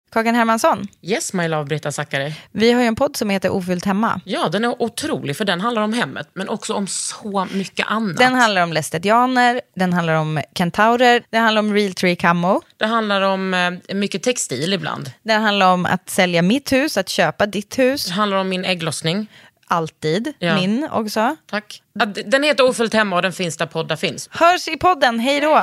Kakan Hermansson. Yes, my love, Britta Zackari. Vi har ju en podd som heter Ofyllt hemma. Ja, den är otrolig för den handlar om hemmet, men också om så mycket annat. Den handlar om lästetianer, den handlar om kentaurer, den handlar om Realtree Camo. Det handlar om mycket textil ibland. Den handlar om att sälja mitt hus, att köpa ditt hus. Det handlar om min ägglossning. Alltid, min också. Tack. Den heter Ofyllt hemma och den finns där poddar finns. Hörs i podden, hej då!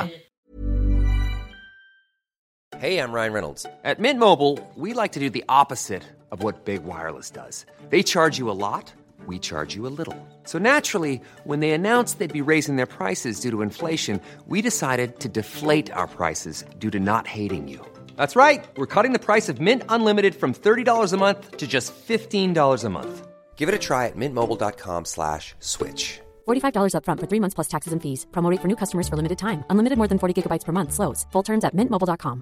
Hey, I'm Ryan Reynolds. At Mint Mobile, we like to do the opposite of what Big Wireless does. They charge you a lot, we charge you a little. So naturally, when they announced they'd be raising their prices due to inflation, we decided to deflate our prices due to not hating you. That's right. We're cutting the price of Mint Unlimited from $30 a month to just $15 a month. Give it a try at mintmobile.com/switch. $45 up front for 3 months plus taxes and fees. Promo rate for new customers for limited time. Unlimited more than 40 gigabytes per month. Slows full terms at mintmobile.com.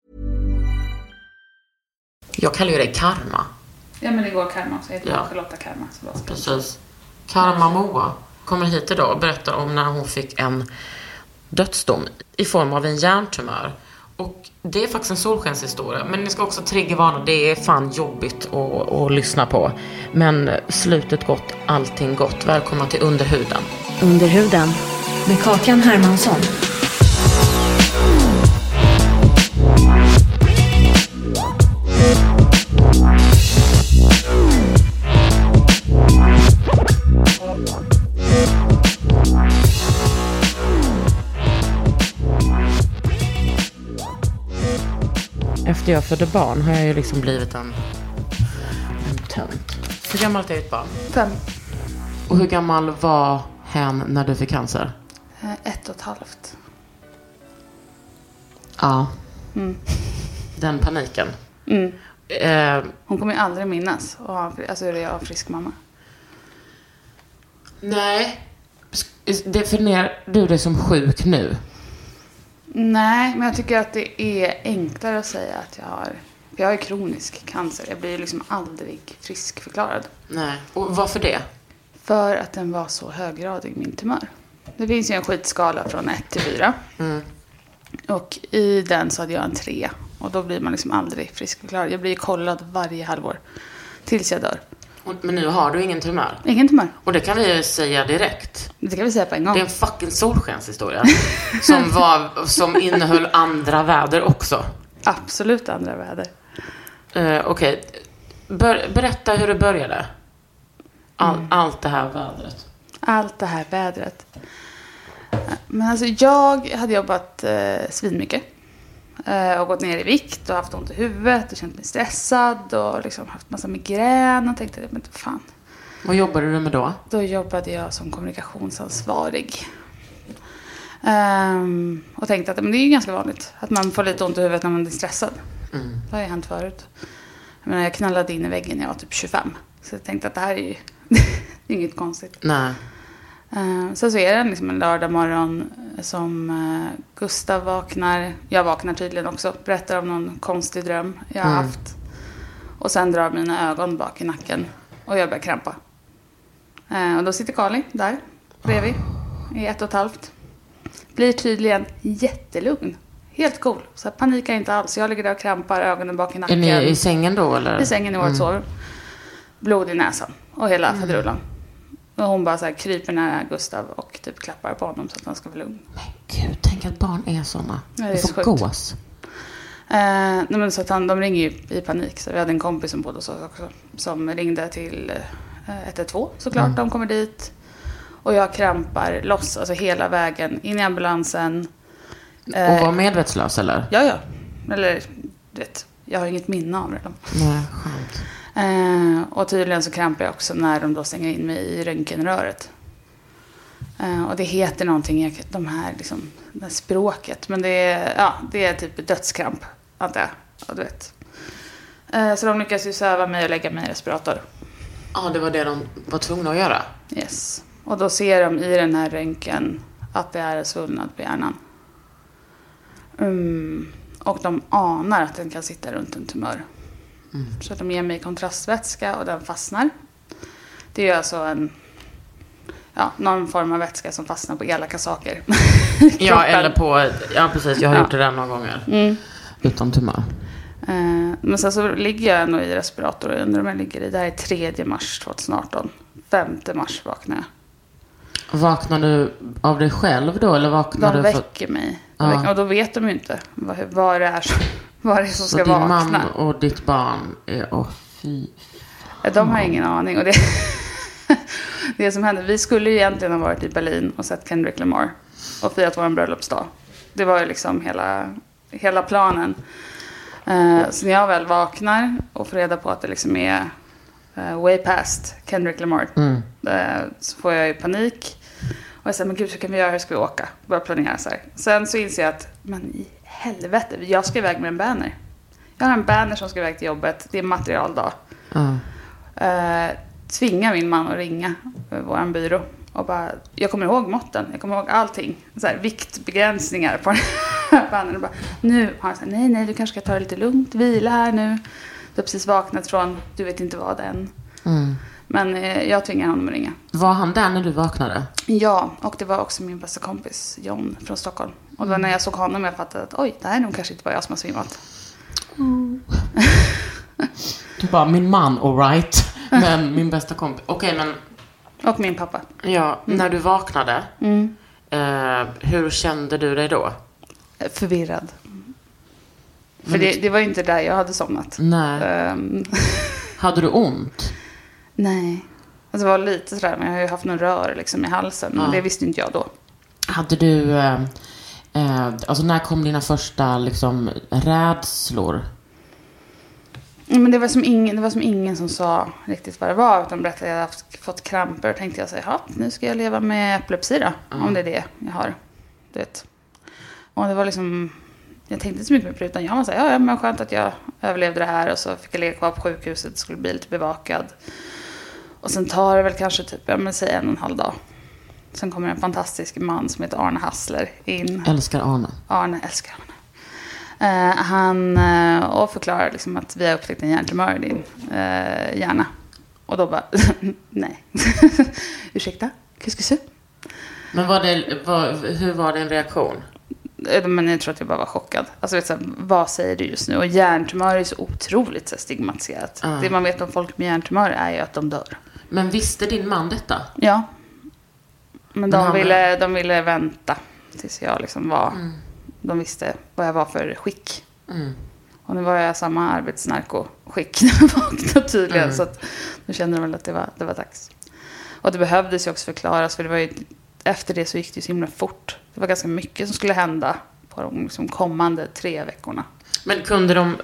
Jag kallar ju dig Karma. Ja, men det går Karma också. Jag heter Charlotta Karma. Precis. Karma Moa kommer hit idag och berättar om när hon fick en dödsdom i form av en hjärntumör. Och det är faktiskt en solskenshistoria. Men ni ska också triggervarna. Det är fan jobbigt att lyssna på. Men slutet gott, allting gott. Välkomna till Underhuden. Underhuden med Kakan Hermansson. Efter jag födde barn har jag ju liksom blivit en tönt. Hur gammalt är ditt barn? 5. Och hur gammal var hen när du fick cancer? 1,5. Ja. Den paniken. Hon kommer ju aldrig minnas. Alltså är jag frisk mamma? Nej. Definierar du det som sjuk nu? Nej, men jag tycker att det är enklare att säga att jag har kronisk cancer. Jag blir liksom aldrig friskförklarad. Nej, och varför det? För att den var så höggradig, min tumör. Det finns ju en skitskala från 1 till 4. Och i den så hade jag en 3. Och då blir man liksom aldrig friskförklarad. Jag blir kollad varje halvår tills jag dör. Men nu har du ingen tumör? Ingen tumör. Och det kan vi säga direkt. Det kan vi säga på en gång. Det är en fucking solskenshistoria. som innehöll andra väder också. Absolut andra väder. Okej. Berätta hur det började. Allt det här vädret. Allt det här vädret. Men alltså jag hade jobbat svinmycket. Och gått ner i vikt och haft ont i huvudet och känt mig stressad och liksom haft massa migrän och tänkte, men fan. Vad jobbade du med då? Då jobbade jag som kommunikationsansvarig. Och tänkte att men det är ju ganska vanligt att man får lite ont i huvudet när man är stressad. Det har ju hänt förut. Jag knallade in i väggen när jag var typ 25. Så jag tänkte att det här är ju inget konstigt. Nej. Så är det liksom en lördag morgon som Gustav vaknar. Jag vaknar tydligen också. Berättar om någon konstig dröm jag har haft. Och sen drar mina ögon bak i nacken. Och jag börjar krampa. Och då sitter Carly där bredvid. I 1,5. Blir tydligen jättelugn. Helt cool. Så jag panikar inte alls. Jag ligger där och krampar, ögonen bak i nacken. Är ni i sängen då eller? I sängen i vårt sovrum. Blod i näsan. Och hela faderullan. Och hon bara så här kryper nära Gustav och typ klappar på honom så att han ska vara lugn. Men gud, tänk att barn är såna. Ja, det får gås. Nej, men så att de ringer ju i panik. Så vi hade en kompis som bodde hos oss också. Som ringde till 112 såklart. De kommer dit. Och jag krampar loss. Alltså hela vägen in i ambulansen. Och var medvetslös eller? Ja. Eller, du vet, jag har inget minne av det. Nej, skönt. Och tydligen så krampar jag också när de då stänger in mig i röntgenröret. Och det heter någonting, de här liksom, det här språket. Men det är typ dödskramp, antar jag. Ja, du vet. Så de lyckas ju söva mig och lägga mig i respirator. Ja, det var det de var tvungna att göra. Yes. Och då ser de i den här röntgen att det är svullnad på hjärnan. Och de anar att den kan sitta runt en tumör. Så de ger mig kontrastvätska och den fastnar. Det är alltså någon form av vätska som fastnar på elaka saker. Ja, eller på... Ja, precis. Jag har gjort det där några gånger. Utan tumör. Men sen så ligger jag ändå i respirator och undrar om jag ligger i. Det här är 3 mars 2018. 5 mars vaknar jag. Vaknar du av dig själv då? Eller vaknar De du väcker mig. Och då vet de ju inte vad det är som ska vakna. Så din man och ditt barn är... fy. De har ingen aning. Och det som hände, vi skulle ju egentligen ha varit i Berlin och sett Kendrick Lamar och firat vår bröllopsdag. Det var ju liksom hela planen. Så när jag väl vaknar och får reda på att det liksom är way past Kendrick Lamar, så får jag ju panik. Och jag säger, men gud, hur kan vi göra? Hur ska vi åka? Börja planera så här. Sen så inser jag att, men i helvete, jag ska iväg med en banner. Jag har en banner som ska iväg till jobbet. Det är materialdag. Tvinga min man att ringa vår byrå. Och bara, jag kommer ihåg måtten. Jag kommer ihåg allting. Så här, viktbegränsningar på den här bannern. Och bara, nu har han sagt, nej, du kanske ska ta det lite lugnt. Vila här nu. Du har precis vaknat från, du vet inte vad än. Men jag tvingar honom att ringa. Var han där när du vaknade? Ja, och det var också min bästa kompis John från Stockholm. Och då när jag såg honom jag fattade att oj, det här är nog kanske inte bara jag som har svimmat. Du bara, min man, all right. Men min bästa kompis. Okej, men... Och min pappa. Ja, när du vaknade, hur kände du dig då? Förvirrad. För det var ju inte där jag hade somnat. Nej. Hade du ont? Nej. Alltså det var lite sådär, men jag har ju haft någon rör liksom i halsen. Men det visste inte jag då. Hade du... alltså när kom dina första liksom rädslor? Men det var som ingen som sa riktigt vad det var. Utan berättade att jag hade fått kramper. Och tänkte jag så här, nu ska jag leva med epilepsi då. Om det är det jag har. Du vet. Och det var liksom... Jag tänkte inte så mycket på det. Utan jag var så här, ja men skönt att jag överlevde det här. Och så fick jag ligga kvar på sjukhuset. Skulle bli lite bevakad. Och sen tar det väl kanske typ, säg 1,5 dag. Sen kommer en fantastisk man som heter Arne Hassler in. Älskar Arne. Arne älskar Arne. Han och förklarar liksom att vi har upptäckt en hjärntumör i din hjärna. Och då bara, nej. Ursäkta, qu'est-ce? Men hur var din reaktion? Men jag tror att jag bara var chockad. Alltså vet du, vad säger du just nu? Och hjärntumör är så otroligt så stigmatiserat. Det man vet om folk med hjärntumör är ju att de dör. Men visste din man detta? Ja. Men de ville vänta tills jag liksom var... De visste vad jag var för skick. Och nu var jag samma arbetsnarko-skick när jag vaknade tydligen. Så att då kände de väl att det var dags. Och det behövdes ju också förklaras. För det var ju, efter det så gick det ju så himla fort. Det var ganska mycket som skulle hända på de liksom kommande 3 veckorna. Men kunde de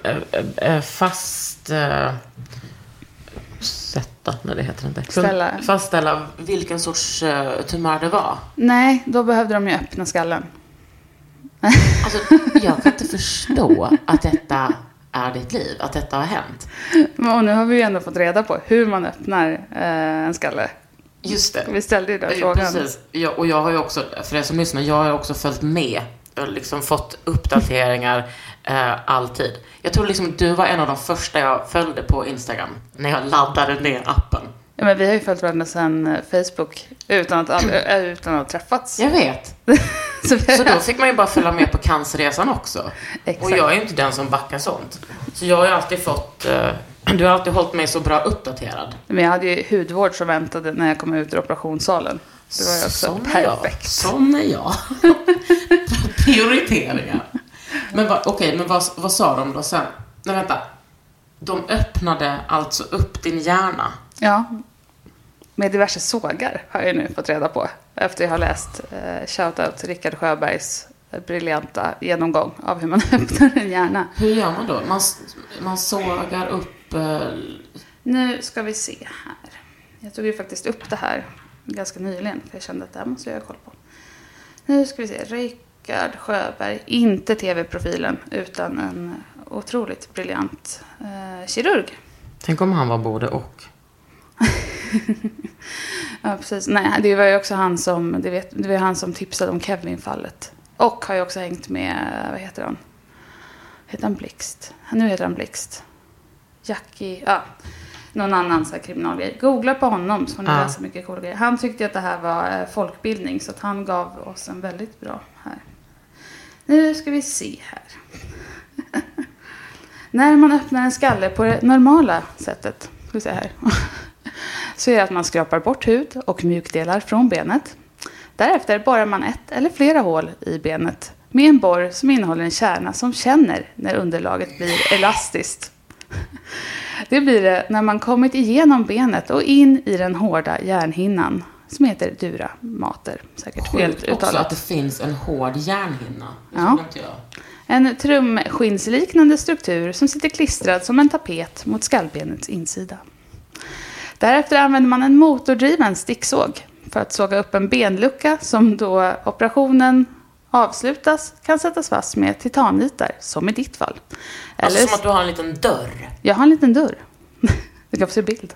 fastställa vilken sorts tumör det var? Nej, då behövde de ju öppna skallen. Alltså, jag kan inte förstå att detta är ditt liv, att detta har hänt. Och nu har vi ju ändå fått reda på hur man öppnar en skalle. Just det. Vi ställde ju den frågan. Precis. Och jag har ju också, för er som lyssnar, jag har också följt med och liksom fått uppdateringar alltid. Jag tror liksom du var en av de första jag följde på Instagram när jag laddade ner appen. Ja, men vi har ju följt varandra sedan Facebook utan att ha träffats. Jag vet. Så då fick man ju bara följa med på cancerresan också. Exakt. Och jag är ju inte den som backar sånt. Så jag har ju alltid fått... du har alltid hållit mig så bra uppdaterad. Men jag hade ju hudvård som väntade när jag kom ut ur operationssalen. Det var ju också perfekt. Sån är jag. Prioriteringar. Men vad sa de då sen? Nej, vänta. De öppnade alltså upp din hjärna. Ja. Med diverse sågar har jag nu fått reda på. Efter jag har läst shoutout till Rickard Sjöbergs briljanta genomgång av hur man öppnar en hjärna. Hur gör man då? Man sågar upp... Nu ska vi se här. Jag tog ju faktiskt upp det här ganska nyligen. För jag kände att det här måste jag ha koll på. Nu ska vi se. Rickard Sjöberg. Inte tv-profilen utan en otroligt briljant kirurg. Tänk om han var både och. Ja, precis. Nej, det var ju också han som... Det var han som tipsade om Kevin-fallet. Och har ju också hängt med... Vad heter han? Heter han Blixt? Nu heter han Blixt. Jackie... Ja, någon annan så här kriminalgrej. Googla på honom så får ni läsa mycket coola grejer. Han tyckte att det här var folkbildning. Så att han gav oss en väldigt bra här. Nu ska vi se här. När man öppnar en skalle på det normala sättet, ska vi se här, så är det att man skrapar bort hud och mjukdelar från benet. Därefter borrar man ett eller flera hål i benet med en borr som innehåller en kärna som känner när underlaget blir elastiskt. Det blir det när man kommit igenom benet och in i den hårda järnhinnan som heter dura mater. Säkert fel uttalat. Också att det finns en hård järnhinna. Ja. En trumskinsliknande struktur som sitter klistrad som en tapet mot skallbenets insida. Därefter använder man en motordriven sticksåg för att såga upp en benlucka som då operationen avslutas kan sättas fast med titanitar, som i ditt fall. Alltså som att du har en liten dörr. Jag har en liten dörr. Du kan få se bild.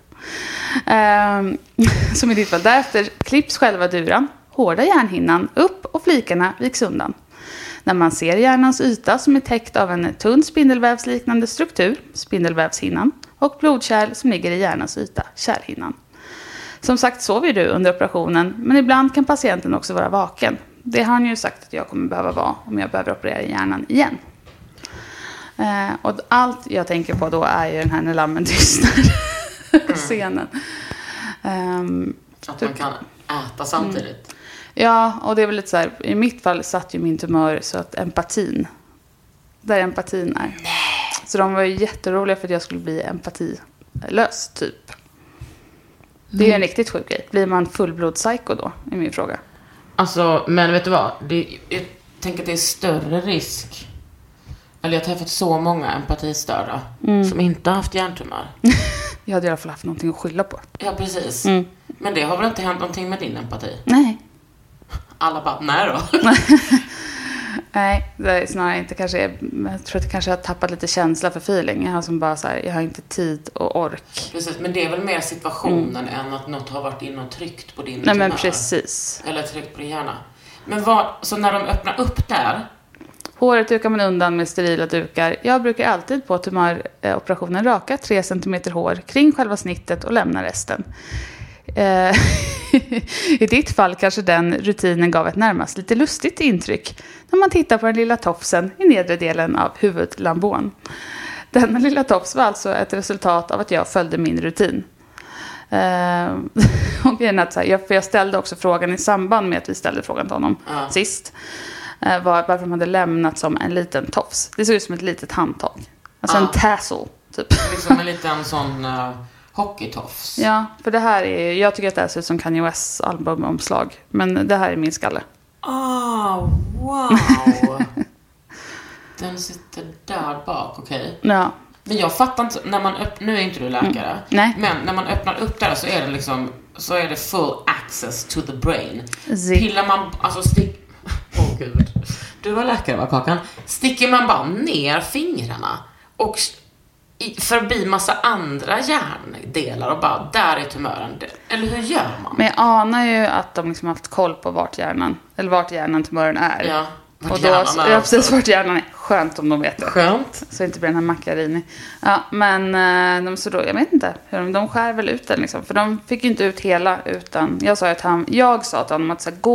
Som i ditt fall. Därefter klipps själva duran, hårda järnhinnan upp och flikarna viks undan. När man ser hjärnans yta som är täckt av en tunn spindelvävsliknande struktur, spindelvävshinnan, och blodkärl som ligger i hjärnans yta, kärlhinnan. Som sagt sover du under operationen, men ibland kan patienten också vara vaken. Det har han ju sagt att jag kommer behöva vara om jag behöver operera i hjärnan igen. Och allt jag tänker på då är ju den här när lammen tystnar scenen. Att man kan äta samtidigt. Ja, och det är väl lite så här, i mitt fall satt ju min tumör så att empatin, där empatin är. Nej. Så de var ju jätteroliga för att jag skulle bli empatilös typ. Det är ju en riktigt sjuk grej. Blir man fullblodspsycho då, är min fråga. Alltså, men vet du vad? Jag tänker att det är större risk. Eller jag har träffat så många empatistörda som inte har haft hjärntumör. Jag hade i alla fall haft någonting att skylla på. Ja, precis. Men det har väl inte hänt någonting med din empati? Nej. Alla bara, nej då. Nej, det är snarare inte kanske. Jag tror att jag kanske har tappat lite känsla för feeling. Jag har som bara så här, jag har inte tid och ork. Precis, men det är väl mer situationen än att något har varit in och tryckt på din tumör. Nej, men precis. Eller tryckt på din hjärna. Men så när de öppnar upp där. Håret dukar man undan med sterila dukar. Jag brukar alltid på tumöroperationen raka 3 cm hår kring själva snittet och lämna resten. I ditt fall kanske den rutinen gav ett närmast lite lustigt intryck när man tittar på den lilla tofsen i nedre delen av huvudlambån. Denna lilla tofs var alltså ett resultat av att jag följde min rutin. Och jag ställde också frågan i samband med att vi ställde frågan till honom sist. Varför de hade lämnat som en liten tofs. Det såg ut som ett litet handtag. Alltså en tassel typ. Liksom en liten sån hockeytofs. Ja, för det här är, jag tycker att det här ser ut som Kanye Wests albumomslag. Men det här är min skalle. Wow. Den sitter där bak, okej. Ja. Men jag fattar inte, när man nu är inte du läkare. Nej. Men när man öppnar upp där så är det liksom, så är det full access to the brain. Pillar man, alltså gud. Du var läkare, va, Kakan? Sticker man bara ner fingrarna och förbi massa andra hjärndelar och bara, där är tumören. Eller hur gör man? Men jag anar ju att de liksom haft koll på vart hjärnan tumören är. Ja, och då, ja, precis vart hjärnan är. Skönt om de vet det. Skönt. Så inte blir den här mackarini. Ja, men jag vet inte. De skär väl ut den liksom. För de fick ju inte ut hela utan, jag sa till honom att så här,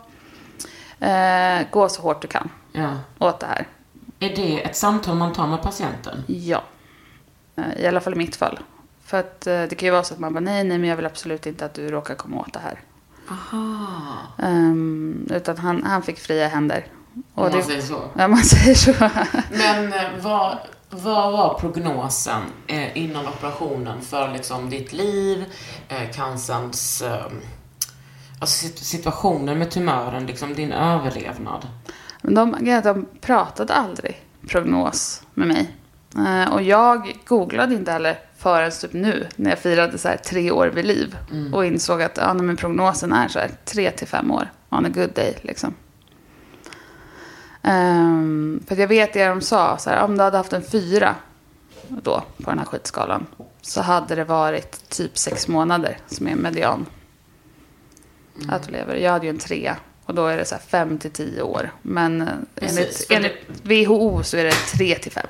gå så hårt du kan åt det här. Är det ett samtal man tar med patienten? Ja. I alla fall i mitt fall. För att det kan ju vara så att man bara nej men jag vill absolut inte att du råkar komma åt det här. Aha. Utan han fick fria händer. Och man säger så. Ja, man säger så. Men vad var prognosen innan operationen för liksom ditt liv, cancerns alltså situationen med tumören, liksom din överlevnad? De pratade aldrig prognos med mig. Och jag googlade inte heller förrän typ nu när jag firade så här 3 år vid liv och insåg att men prognosen är så här 3 till 5 år on a good day liksom. För jag vet det de sa så här, om du hade haft en 4 då på den här skitskalan så hade det varit typ 6 månader som är median att du lever. Jag hade ju en 3 och då är det så här 5 till 10 år. Men enligt WHO så är det 3 till 5.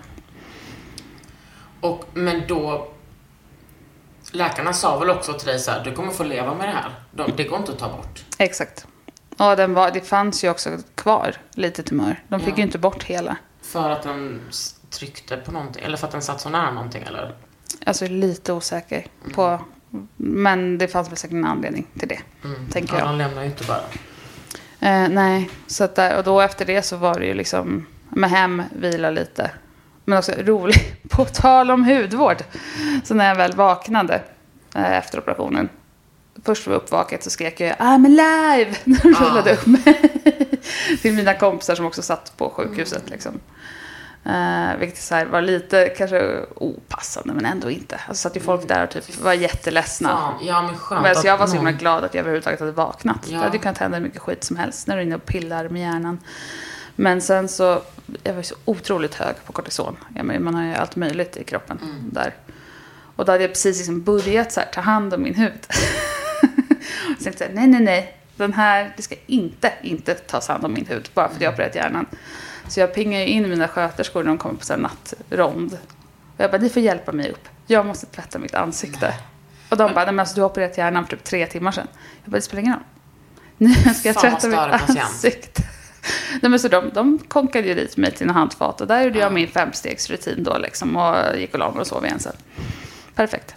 Men då läkarna sa väl också till dig så här, du kommer få leva med det här. Det går inte att ta bort. Exakt. Och det fanns ju också kvar lite tumör. De fick ju inte bort hela. För att den tryckte på någonting? Eller för att den satt så nära någonting? Eller? Alltså lite osäker på... Men det fanns väl säkert en anledning till det, tänker jag. Han lämnar ju inte bara. Nej, så att där, och då efter det så var det ju liksom med hem, vila lite. Men också roligt, på tal om hudvård. Så när jag väl vaknade efter operationen. Först var jag uppvaket så skrek jag I'm alive! När de rullade upp mig. Till mina kompisar som också satt på sjukhuset liksom. Vilket så här var lite kanske opassande men ändå inte. Alltså satt ju folk där och typ var jätteledsna. Fan, ja, men skönt men så jag var så någon... himla glad att jag överhuvudtaget hade vaknat. Ja. Det hade ju kunnat hända mycket skit som helst när du är inne och pillar med hjärnan. Men sen så, jag var så otroligt hög på kortison. Man har ju allt möjligt i kroppen där. Och då hade jag precis liksom börjat så här, ta hand om min hud. Och sen tänkte jag, nej. Den här, det ska inte tas hand om min hud. Bara för att jag har opererat hjärnan. Så jag pingar ju in mina sköterskor när de kommer på så här nattrond. Och jag bara, ni får hjälpa mig upp. Jag måste tvätta mitt ansikte. Och de bara, nej men alltså du har opererat hjärnan för typ 3 timmar sedan. Jag bara, det spelar ingen roll. Nu ska jag tvätta mitt ansikte. Nej, men så de konkade ju dit mig till en handfat. Och där gjorde jag min 5-stegsrutin då liksom. Och gick och la mig och sov igen sen. Perfekt.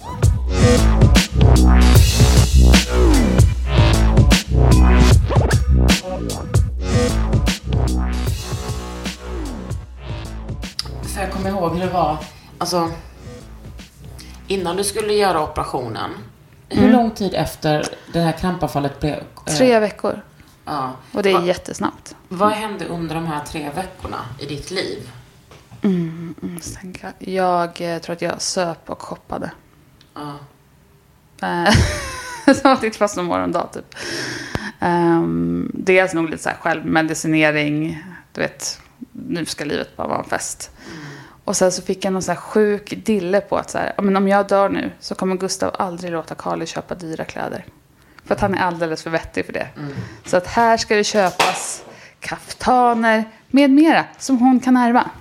För jag kommer ihåg hur det var. Alltså, innan du skulle göra operationen. Hur lång tid efter det här krampavfallet blev? 3 veckor. Ja. Och det är jättesnabbt. Vad hände under de här 3 veckorna i ditt liv? Jag tror att jag söp och shoppade. Ja. Så jag tittade fast någon morgondag typ. Dels nog lite så här självmedicinering. Du vet, nu ska livet bara vara en fest. Och sen så fick jag någon så här sjuk dille på att så här, men om jag dör nu så kommer Gustav aldrig låta Carly köpa dyra kläder. För att han är alldeles för vettig för det. Så att här ska det köpas kaftaner med mera som hon kan ärva.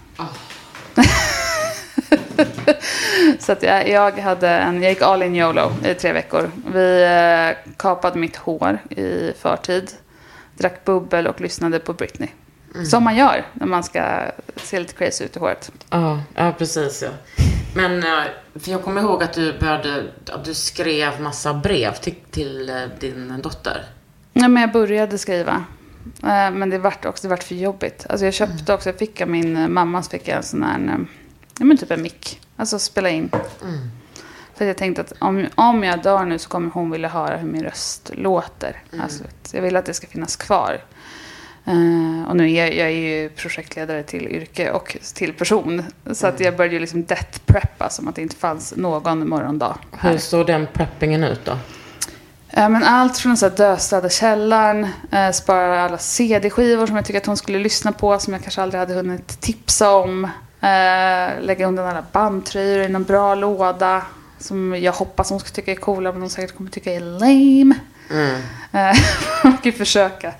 Så att jag gick all in YOLO i 3 veckor. Vi kapade mitt hår i förtid. Drack bubbel och lyssnade på Britney. Som man gör när man ska se lite crazy ut i håret. Ja, precis. Ja. Men för jag kommer ihåg att du skrev massa brev till din dotter. Ja, men jag började skriva. Men det vart för jobbigt. Alltså jag köpte också, jag fick av min mamma en sån här, typ en mick. Alltså spela in. För jag tänkte att om jag dör nu så kommer hon vilja höra hur min röst låter. Alltså, jag vill att det ska finnas kvar. Och nu jag är ju projektledare till yrke och till person. Så att jag började ju liksom death preppa som att det inte fanns någon morgondag här. Hur såg den preppingen ut då? Men allt från så döstäda källaren, spara alla CD-skivor som jag tycker att hon skulle lyssna på som jag kanske aldrig hade hunnit tipsa om. Lägga undan alla bandtröjor i någon bra låda som jag hoppas hon ska tycka är coola men hon säkert kommer tycka är lame. Man kan försöka.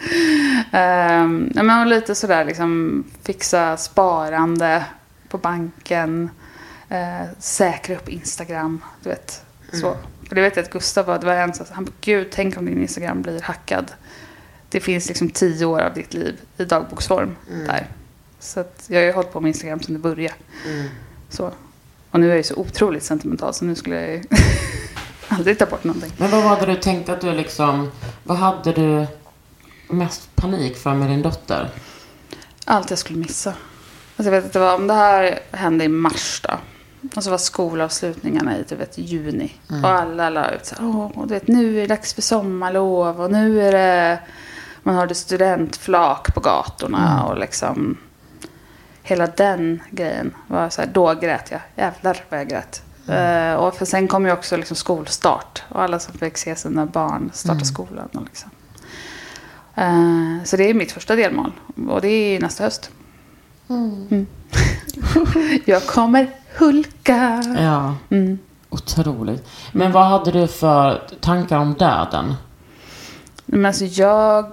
Men lite sådär liksom fixa sparande på banken, säkra upp Instagram, du vet så. För det vet jag att Gustav det var en så han bara, gud, tänk om din Instagram blir hackad. Det finns liksom 10 år av ditt liv i dagboksform där. Så att jag har ju hållit på med Instagram sedan det började. Så. Och nu är jag ju så otroligt sentimental så nu skulle jag ju aldrig ta bort någonting. Men vad var det du tänkte att du liksom... Vad hade du mest panik för med din dotter? Allt jag skulle missa. Alltså jag vet att det var, om det här hände i mars då. Och så var skolavslutningarna i juni. Och alla la ut så här, du vet, nu är det dags för sommarlov. Och nu är det... Man hörde studentflak på gatorna och liksom... Hela den grejen var så här, då grät jag. Jävlar vad jag grät. Och för sen kom ju också liksom skolstart. Och alla som fick se sina barn starta skolan. Och liksom. Så det är mitt första delmål. Och det är nästa höst. Jag kommer hulka. Ja, otroligt. Men vad hade du för tankar om döden? Men alltså jag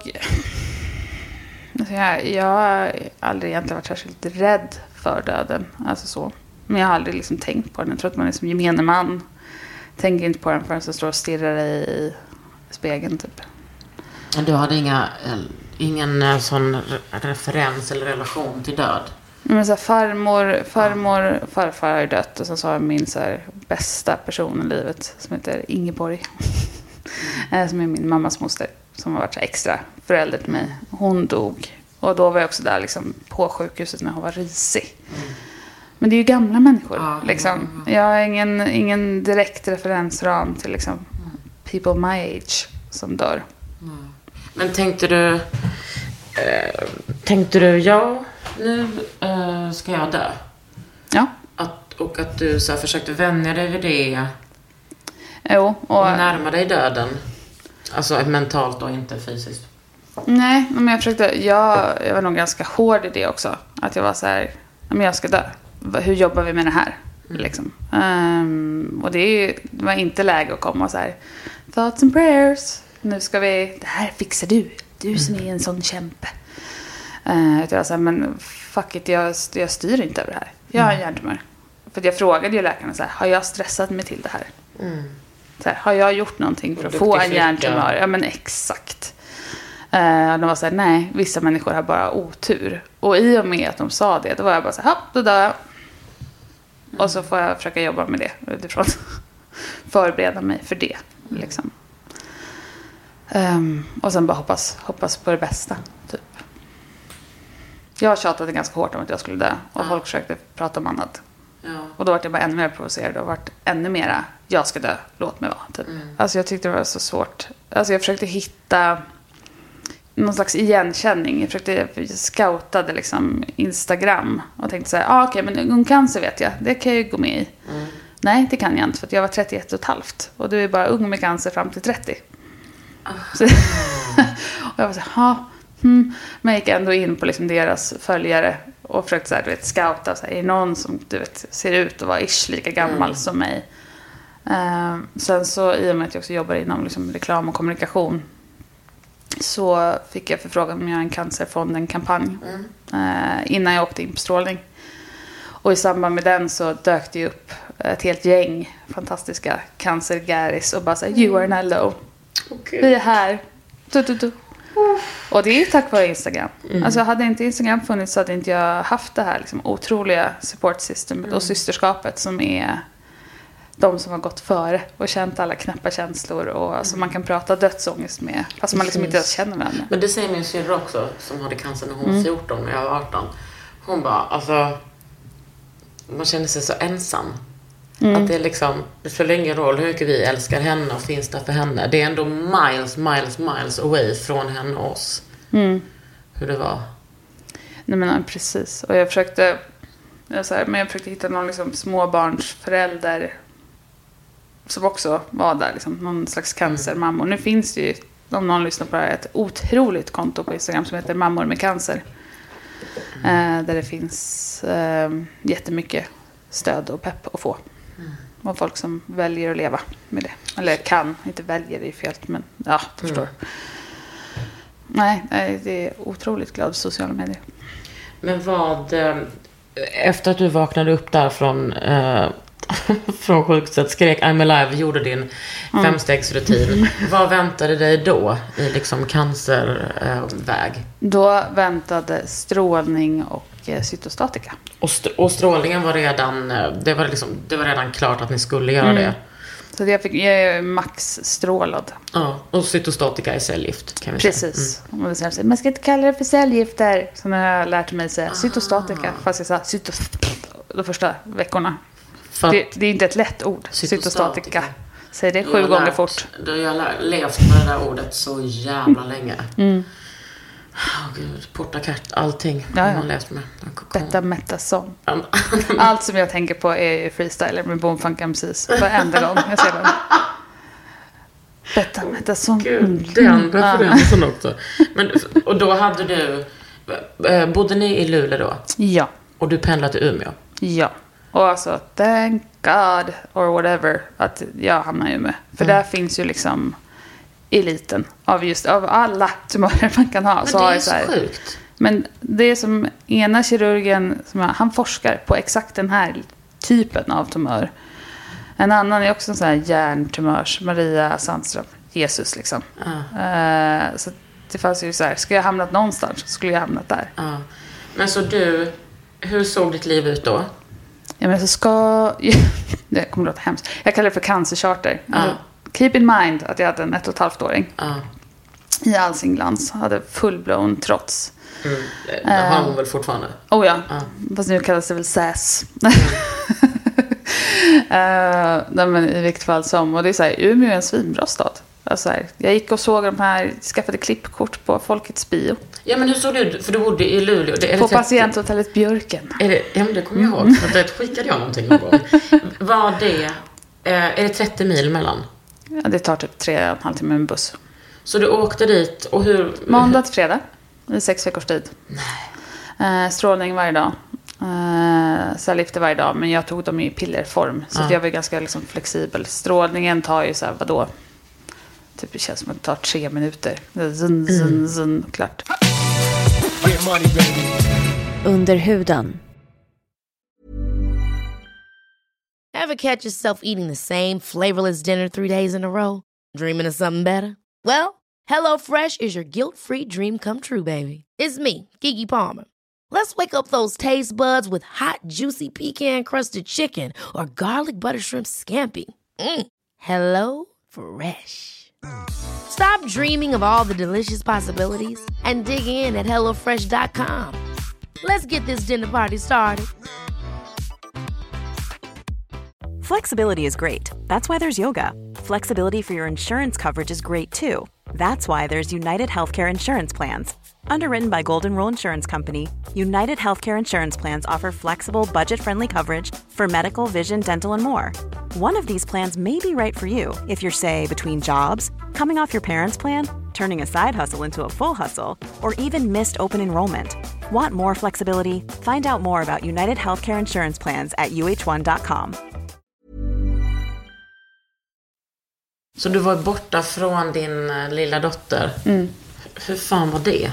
har aldrig egentligen varit särskilt rädd för döden. Alltså så. Men jag har aldrig liksom tänkt på den. Jag tror att man är som gemene man. Tänker inte på den förrän så står och stirrar i spegeln typ. Du hade ingen sån referens eller relation till död? Men så här, farfar har ju dött. Och så har jag min så här, bästa person i livet som heter Ingeborg. Som är min mammas moster. Som har varit så extra förälder till mig. Hon dog. Och då var jag också där liksom, på sjukhuset när hon var risig. Men det är ju gamla människor. Liksom. Jag har ingen direkt referensram till liksom, people my age som dör. Men tänkte du ja, nu ska jag dö? Ja. Och att du så här, försökte vänja dig vid det. Jo. Och närma dig döden. Alltså mentalt och inte fysiskt. Nej, men jag försökte. Jag var nog ganska hård i det också. Att jag var så här, men jag ska dö. Hur jobbar vi med det här? Liksom. Och det var inte läge att komma och så här, thoughts and prayers. Nu ska vi, det här fixar du. Du som är en sån kämpe. Jag var så här, men fuck it, jag styr inte över det här. Jag har en hjärntumör. För jag frågade ju läkarna så här, har jag stressat mig till det här? Så här, har jag gjort någonting för att få en hjärntumör? Ja, men exakt. De var så här, nej, vissa människor har bara otur. Och i och med att de sa det, då var jag bara så här, då dör jag. Och så får jag försöka jobba med det utifrån. Förbereda mig för det, liksom. Och sen bara hoppas på det bästa, typ. Jag tjatade ganska hårt om att jag skulle dö. Och folk försökte prata om annat. Och då var jag bara ännu mer provocerad. Och varit ännu mera, jag ska dö, låt mig vara, typ. Alltså jag tyckte det var så svårt. Alltså jag försökte hitta någon slags igenkänning. Jag scoutade liksom Instagram. Och tänkte så här, okej, men ungcancer vet jag. Det kan jag ju gå med i. Nej, det kan jag inte, för att jag var 31,5. Och du är bara ung med cancer fram till 30. Så, och jag var så här, men jag gick ändå in på liksom deras följare och försökte så här, du vet, scouta så här, är det någon som du vet, ser ut att vara lika gammal som mig. Sen så i och med att jag också jobbar inom liksom, reklam och kommunikation, så fick jag förfrågan om jag gör en cancerfonden-kampanj innan jag åkte in på strålning. Och i samband med den så dök det upp ett helt gäng fantastiska cancergäris och bara så här, you are not alone. Okay. Vi är här. Och det är ju tack vare Instagram. Alltså hade inte Instagram funnits så hade inte jag haft det här liksom, otroliga support systemet och systerskapet som är de som har gått före och känt alla knäppa känslor och alltså, man kan prata dödsångest med fast man liksom inte ens känner varandra. Men det säger min syrra också som hade cancer när hon var 14 och jag var 18. Hon bara, alltså man känner sig så ensam. Att det är liksom, det spelar ingen roll hur mycket vi älskar henne och finns där för henne. Det är ändå miles away från henne och oss. Hur det var. Nej men precis. Och jag försökte hitta någon liksom småbarnsförälder som också var där liksom, någon slags cancermamma. Och nu finns det ju, om någon lyssnar på det här, ett otroligt konto på Instagram som heter Mammor med cancer. Där det finns jättemycket stöd och pepp att få. Och folk som väljer att leva med det. Eller kan, inte väljer, det är fel. Men ja, förstår. Nej, det är otroligt glad för sociala medier. Men vad, efter att du vaknade upp där från sjukhuset, skrek I'm alive, gjorde din 5-stegsrutin. Vad väntade dig då i liksom cancerväg? Då väntade strålning och cytostatika. Och strålningen var redan, det var redan klart att ni skulle göra det. Så jag är max strålad. Ja, och cytostatika är cellgift kan vi säga. Precis. Man ska inte kalla det för cellgifter. Så när jag lärt mig säga cytostatika, fast jag sa de första veckorna. Det är inte ett lätt ord. Cytostatika. Säg det 7 gånger fort. Jag har levt med det där ordet så jävla länge. Gud, portakart, allting har man läst med. Betametason. Allt som jag tänker på är freestyler med Boomfunk MCs varenda gång jag ser dem. Betametason. Gud, den referensen också. Men, och då hade du, bodde ni i Luleå då? Ja. Och du pendlade till Umeå? Ja. Och alltså, thank God or whatever att jag hamnar i Umeå. För där finns ju liksom eliten av alla tumörer man kan ha. Men så det är så här, sjukt. Men det är som ena kirurgen, han forskar på exakt den här typen av tumör. En annan är också en sån här hjärntumörs, Maria Sandström, Jesus liksom. Så det fanns ju så här, ska jag hamnat någonstans så skulle jag hamnat där. Men så du, hur såg ditt liv ut då? Ja, men så det kommer låta hemskt. Jag kallar det för cancercharter. Alltså, keep in mind att jag hade en 1,5-åring. I all sin glans. Hade full-blown trots. Det har hon väl fortfarande? Oh ja. Fast nu kallas det väl SAS. Nej, men i vilket fall som. Och det är så här, Umeå är en svinbra stad. Alltså här, jag gick och såg de här, skaffade klippkort på Folkets bio. Ja, men hur såg du? För du bodde i Luleå. På patienthotellet Björken. Ja, men det kommer jag ihåg. För det skickade jag någonting någon gång. Var det... Är det 30 mil mellan? Ja, det tar typ 3,5 timmar med en buss. Så du åkte dit och hur... Måndag till fredag. I 6 veckors tid. Nej. Strålning varje dag. Cellgifter varje dag. Men jag tog dem i pillerform. Så att jag var ganska liksom flexibel. Strålningen tar ju så här, vadå? Typ det känns som att det tar 3 minuter. Zun, klart. Under huden. Ever catch yourself eating the same flavorless dinner 3 days in a row? Dreaming of something better? Well, HelloFresh is your guilt-free dream come true, baby. It's me, Keke Palmer. Let's wake up those taste buds with hot, juicy pecan-crusted chicken or garlic butter shrimp scampi. HelloFresh. Stop dreaming of all the delicious possibilities and dig in at HelloFresh.com. Let's get this dinner party started. Flexibility is great. That's why there's yoga. Flexibility for your insurance coverage is great too. That's why there's United Healthcare Insurance Plans. Underwritten by Golden Rule Insurance Company, United Healthcare Insurance Plans offer flexible, budget-friendly coverage for medical, vision, dental, and more. One of these plans may be right for you if you're, say, between jobs, coming off your parents' plan, turning a side hustle into a full hustle, or even missed open enrollment. Want more flexibility? Find out more about United Healthcare Insurance Plans at uh1.com. Så du var borta från din lilla dotter. Hur fan var det?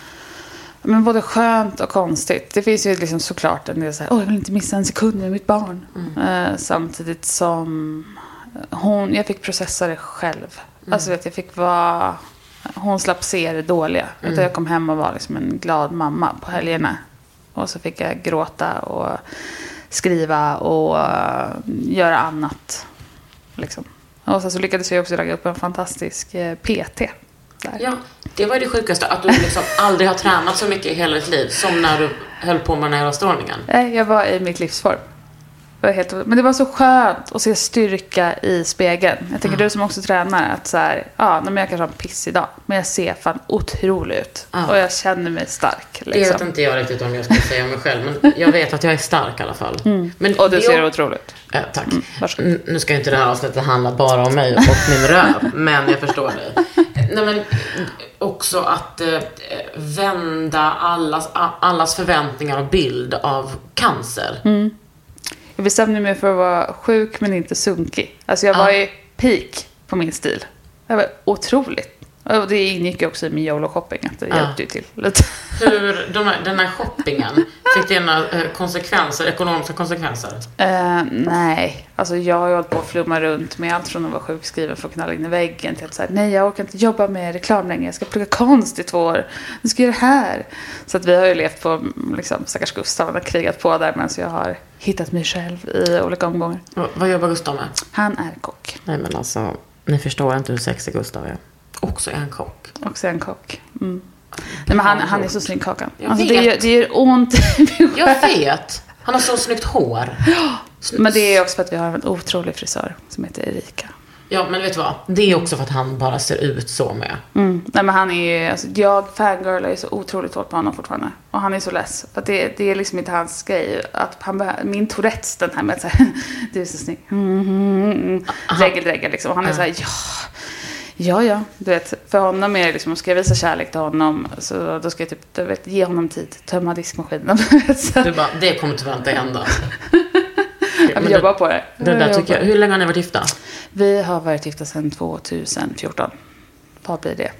Men både skönt och konstigt. Det finns ju liksom såklart en del så här, jag vill inte missa en sekund med mitt barn. Samtidigt som jag fick processa det själv. Alltså vet jag fick hon slapp se det dåliga. Jag kom hem och var liksom en glad mamma på helgerna. Och så fick jag gråta och skriva och göra annat. Liksom. Och så lyckades jag också lägga upp en fantastisk PT. Där. Ja, det var det sjukaste. Att du liksom aldrig har tränat så mycket i hela ditt liv som när du höll på med den här strålningen. Nej, jag var i mitt livsform. Men det var så skönt att se styrka i spegeln. Jag tänker du som också tränar att så här, men jag kanske har en piss idag, men jag ser fan otrolig ut. Och jag känner mig stark. Liksom. Det vet inte jag riktigt om jag ska säga mig själv, men jag vet att jag är stark i alla fall. Men och du ser otroligt. Tack. Nu ska inte det här avsnittet handla bara om mig och min röv, men jag förstår dig. Nej, men också att vända allas förväntningar och bild av cancer. Jag bestämde mig för att vara sjuk men inte sunkig. Alltså jag var i peak på min stil. Det var otroligt. Och det ingick ju också i min YOLO-shopping. Att det hjälpte ju till lite. Hur den här shoppingen, fick det några ekonomiska konsekvenser? Nej. Alltså jag har hållit på att flumma runt med allt från att vara sjukskriven för att knalla in i väggen till att säga, nej jag orkar inte jobba med reklam längre. Jag ska plugga konst i 2 år. Jag ska göra det här. Så att vi har ju levt på liksom, stackars Gustav. Han har krigat på där medan jag har hittat mig själv i olika omgångar. Vad jobbar Gustav med? Han är kock. Nej men alltså, ni förstår inte hur sexig Gustav är. Också en kock. Nej, men han är så snygg, Kakan. Alltså, det gör ont i jag vet. Han har så snyggt hår. Men det är också för att vi har en otrolig frisör som heter Erika. Ja, men vet du vad? Det är också för att han bara ser ut så med. Nej, men han är alltså, jag fangirlar är så otroligt hårt på honom fortfarande. Och han är så less. För att det är liksom inte hans grej. Att min Tourettes, den här med att säga, du är så snygg. Dregel liksom. Och han är så här, ja. Du vet, för honom är det liksom, ska jag visa kärlek till honom så då ska jag typ, ge honom tid. Tömma diskmaskinen. Du bara, det kommer tyvärr inte hända. Vi jobbar på det. Där tycker jag. Hur länge har ni varit gifta? Vi har varit gifta sedan 2014. Vad blir det?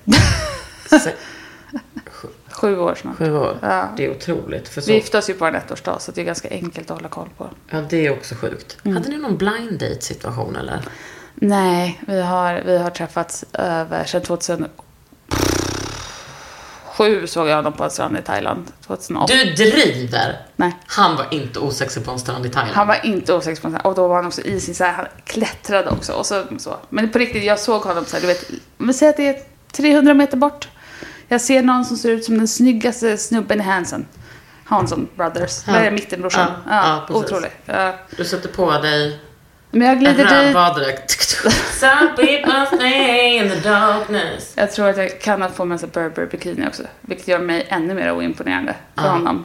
7 år snart. 7 år? Ja. Det är otroligt. För så... Vi gifte oss ju på en 1-årsdag så det är ganska enkelt att hålla koll på. Ja, det är också sjukt. Hade ni någon blind date situation eller? Nej, vi har träffats över sedan 2007 2007 såg jag honom på en strand i Thailand. 2008. Du driver? Nej. Han var inte osexig på en strand i Thailand. Han var inte osexig på en strand. Och då var han också i sin så här, han klättrade också. Och så. Men på riktigt, jag såg honom så här, du vet, om vi säger att det är 300 meter bort. Jag ser någon som ser ut som den snyggaste snubben i Hanson. Hanson Brothers. Det är mittenbrorsan. Otrolig. Du sätter på dig men jag glider dit. Some people stay in the darkness. Jag tror att jag kan få med sig Burberry bikini också. Vilket gör mig ännu mer oimponerande för honom.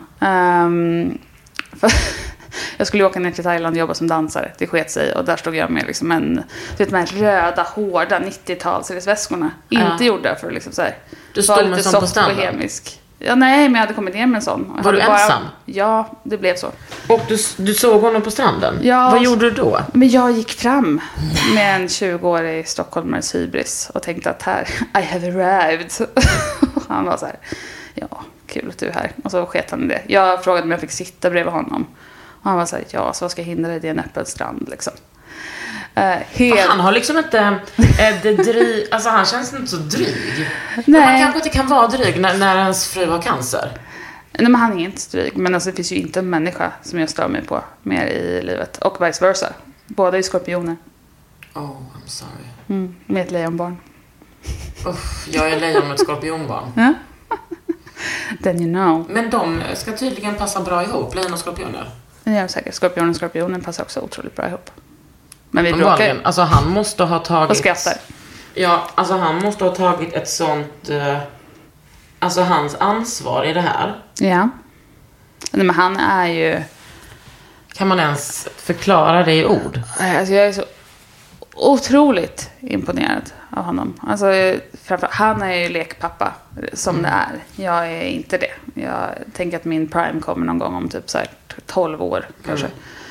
Jag skulle åka ner till Thailand och jobba som dansare. Det sket sig. Och där stod jag med liksom de här röda, hårda 90-talsresväskorna. Inte gjorda för liksom så här. Du stod med sån på stranden? Ja, nej, men jag hade kommit ner med en sån. Var du ensam? Ja, det blev så. Och du såg honom på stranden? Ja. Vad gjorde du då? Men jag gick fram med en 20-årig stockholmares hybris och tänkte att här, I have arrived. Han var så här, ja, kul att du är här. Och så sket han i det. Jag frågade om jag fick sitta bredvid honom. Och han var så här, ja, så vad ska jag hindra dig? Det är en öppen strand liksom. Han har liksom inte alltså han känns inte så dryg. Nej. Man kanske inte kan vara dryg när ens fru har cancer. Nej, men han är inte dryg. Men alltså, det finns ju inte en människa som jag stör mig på mer i livet. Och vice versa. Båda är skorpioner. Oh, I'm sorry. Med ett lejonbarn. Jag är lejon med ett skorpionbarn. Ja. Then you know. Men de ska tydligen passa bra ihop, lejon och skorpioner. Jag är säker. Skorpionen passar också otroligt bra ihop. Men vi bråkar. Alltså han måste ha tagit... Och skrattar. Ja, alltså han måste ha tagit ett sånt... Alltså hans ansvar i det här. Ja. Nej, men han är ju... Kan man ens förklara det i ord? Alltså jag är så otroligt imponerad av honom. Alltså han är ju lekpappa som det är. Jag är inte det. Jag tänker att min prime kommer någon gång om typ så här 12 år kanske.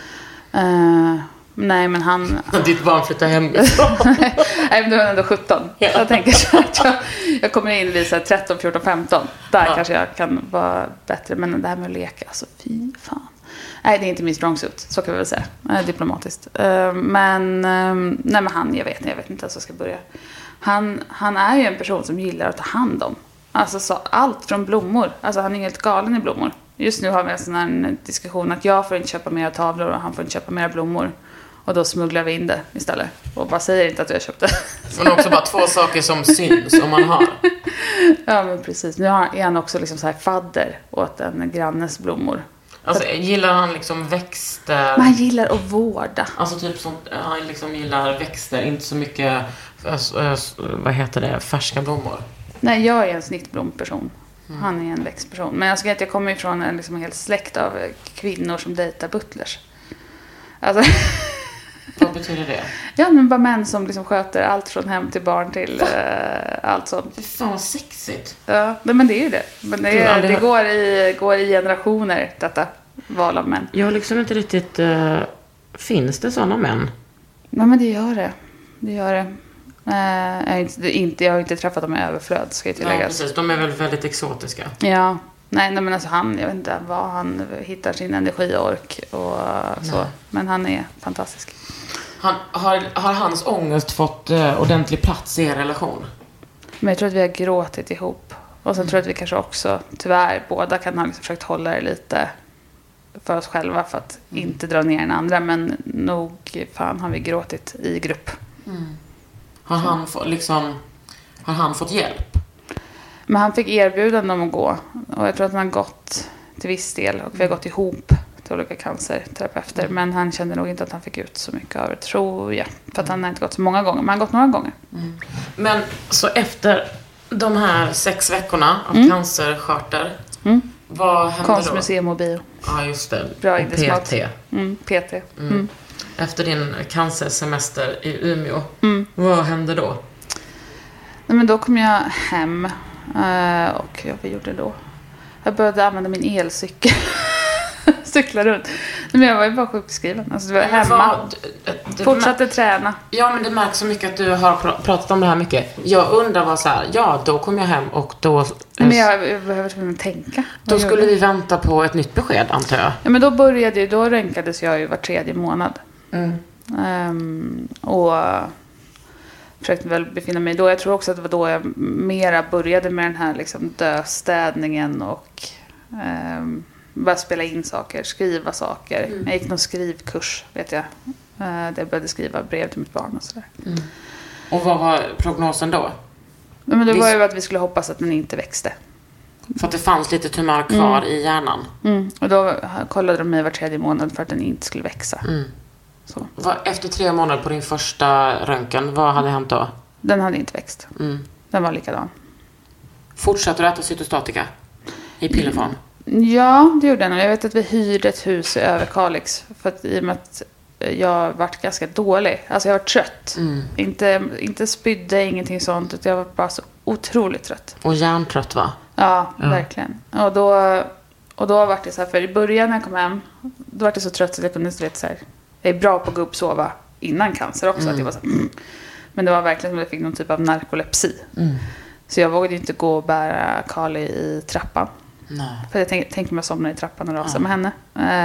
Nej, men han... Ditt barn flyttar hem. Nej, men du är ändå 17. Ja. Jag tänker så att jag kommer in vid 13, 14, 15. Där kanske jag kan vara bättre. Men det här med att leka, alltså fy fan. Nej, det är inte min strong suit. Så kan vi väl säga. Diplomatiskt. Men han, jag vet inte ens vad jag ska börja. Han är ju en person som gillar att ta hand om. Alltså så allt från blommor. Alltså han är helt galen i blommor. Just nu har vi en sån här diskussion att jag får inte köpa mer tavlor och han får inte köpa mer blommor. Och då smugglar vi in det istället. Och bara säger inte att jag köpte. Men också bara 2 saker som syns om man har. Ja, men precis. Nu är han också liksom så här fadder åt en grannes blommor. Alltså gillar han liksom växter? Men han gillar att vårda. Alltså typ sånt, han liksom gillar växter, inte så mycket, vad heter det, färska blommor. Nej, jag är en snittblomperson. Han är en växtperson. Men jag ska att jag kommer ifrån en liksom hel släkt av kvinnor som dejtar butlers. Alltså... Vad betyder det? Ja, men bara män som liksom sköter allt från hem till barn till allt sånt. Det är fan vad sexigt. Ja, men det är ju det. Men det går i generationer, detta val av män. Jag har liksom inte riktigt... finns det sådana män? Ja, men det gör det. Det gör det. Jag har inte träffat dem i överflöd, ska jag tillägga. Ja, precis. De är väl väldigt exotiska. Ja. Nej, men alltså jag vet inte var han hittar sin energi och ork och så. Nej. Men han är fantastisk. Har hans ångest fått ordentlig plats i er relation? Men jag tror att vi har gråtit ihop. Och sen tror jag att vi kanske också, tyvärr, båda kan ha liksom försökt hålla det lite för oss själva för att inte dra ner den andra. Men nog fan har vi gråtit i grupp. Har han fått hjälp? Men han fick erbjudande om att gå. Och jag tror att han har gått till viss del. Och vi har gått ihop till olika cancerterapeuter. Men han kände nog inte att han fick ut så mycket av det, tror jag. För att han har inte gått så många gånger. Men han har gått några gånger. Men så efter de här 6 veckorna av cancercharter. Vad hände då? Konstmuseum och bio. Ja, just det. Bra och PT. PT. Efter din cancersemester i Umeå. Vad hände då? Nej, men då kom jag hem. Och vad gjorde då? Jag började använda min elcykel. Cykla runt. Men jag var ju bara sjukskriven. Alltså, det var hemma. Fortsatte träna. Ja, men det märks så mycket att du har pratat om det här mycket. Jag undrar vad så här. Ja, då kom jag hem och då... Men jag behöver tänka. Då skulle vi vänta på ett nytt besked, antar jag. Ja, men då röntgades jag ju var 3:e månad. Och försökte väl befinna mig då. Jag tror också att det var då jag mera började med den här liksom döstädningen och bara spela in saker, skriva saker. Jag gick någon skrivkurs, vet jag. Där jag började skriva brev till mitt barn och sådär. Och vad var prognosen då? Men det var ju att vi skulle hoppas att den inte växte. För att det fanns lite tumör kvar i hjärnan. Och då kollade de mig var 3:e månad för att den inte skulle växa. Så. Efter 3 månader på din första röntgen, vad hade hänt då? Den hade inte växt. Den var likadan. Fortsatte du äta cytostatika i pillerform? Ja, det gjorde den. Jag vet att vi hyrde ett hus i Överkalix. För att i och med att jag varit ganska dålig. Alltså jag var trött. Inte spydde, ingenting sånt. Utan jag var bara så otroligt trött. Och hjärntrött, va? Ja, verkligen. Och då var det så här, för i början när jag kom hem, då var det så trött att jag kunde inte så här. Jag är bra på att gå upp och sova innan cancer också. Att jag var så här, Men det var verkligen som att jag fick någon typ av narkolepsi. Så jag vågade inte gå och bära Kali i trappan. Nej. För jag tänkte mig somna i trappan och rasa med henne.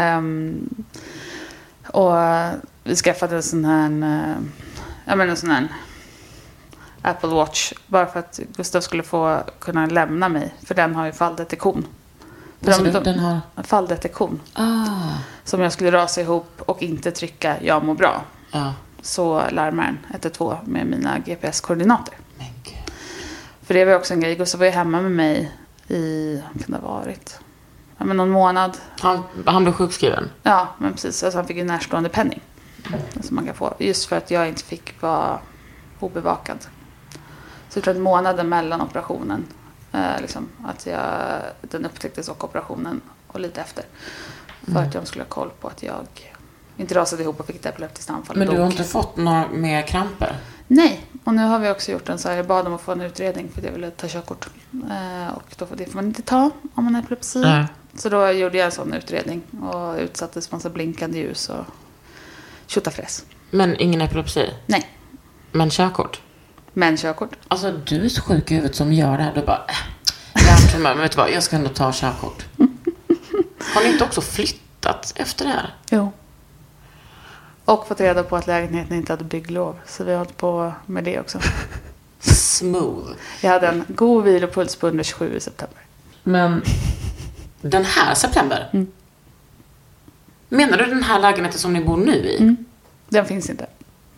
Och vi skaffade en sån här Apple Watch. Bara för att Gustav skulle få kunna lämna mig. För den har ju falldetektion. Den har falldetektion. Som jag skulle rasa ihop och inte trycka jag mår bra. Så larmar den 112 med mina GPS-koordinater. För det var också en grej. Gustav var ju hemma med mig i, vad kan det ha varit? Ja, men någon månad. Han blev sjukskriven? Ja, men precis. Alltså han fick ju närstående penning. Som man kan få. Just för att jag inte fick vara obevakad. Så jag tror att månaden mellan operationen. Liksom, att den upptäcktes och operationen. Och lite efter. För att de skulle ha koll på att jag inte rasade ihop och fick ett epileptiskt anfall. Men du har inte fått några mer kramper? Nej, och nu har vi också gjort en så här. Jag bad om att få en utredning för att jag ville ta körkort. Och det får man inte ta om man har epilepsi. Så då gjorde jag en sån utredning och utsattes för massa blinkande ljus och tjotafräs. Men ingen epilepsi? Nej. Men körkort? Men körkort. Alltså du är så sjuk i huvudet som gör det här. Du bara, men vet du vad, jag ska ändå ta körkort. Har ni inte också flyttat efter det här? Jo. Och fått reda på att lägenheten inte hade bygglov. Så vi har hållit på med det också. Smooth. Jag hade en god vilopuls på 127 i september. Men den här september? Menar du den här lägenheten som ni bor nu i? Den finns inte.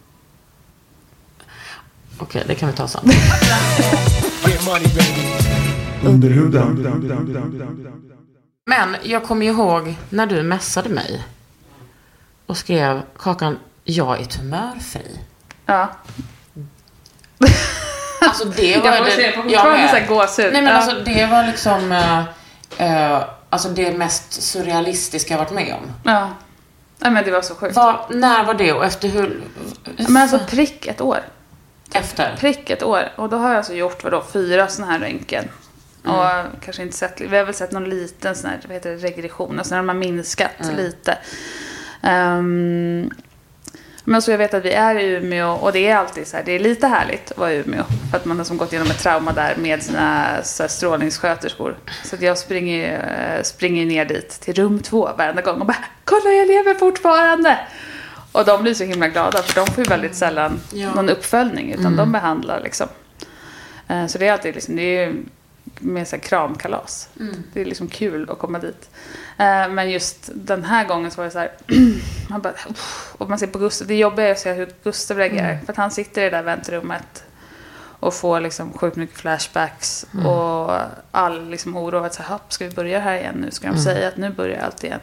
Okej, det kan vi ta sen. Under huden. Men jag kommer ihåg när du messade mig och skrev, Kakan, jag är tumörfri. Ja. Alltså det var gåshud. Alltså det var liksom alltså det mest surrealistiska jag varit med om. Ja. Nej, men det var så sjukt. När var det och efter hur? Men alltså prick ett år. Efter? Prick ett år. Och då har jag alltså gjort 4 såna här röntgen. Och kanske inte sett, vi har väl sett någon liten sån här, vad heter det, regression. Alltså när de har minskat lite. Men så jag vet att vi är i Umeå och det är alltid så här, det är lite härligt att vara i Umeå. För att man har som gått igenom ett trauma där med sina så här, strålningssköterskor. Så att jag springer ner dit till rum 2 varenda gång och bara, kolla jag lever fortfarande! Och de blir så himla glada för de får ju väldigt sällan någon uppföljning utan de behandlar liksom. Så det är alltid liksom, det är ju med så här kramkalas. Det är liksom kul att komma dit. Men just den här gången så var det så här man bara, och man ser på Gustav, det jobbiga är att se hur Gustav reagerar för att han sitter i det där väntrummet och får liksom sjukt mycket flashbacks och all liksom oro att så här, ska vi börja här igen nu, ska de säga att nu börjar allt igen.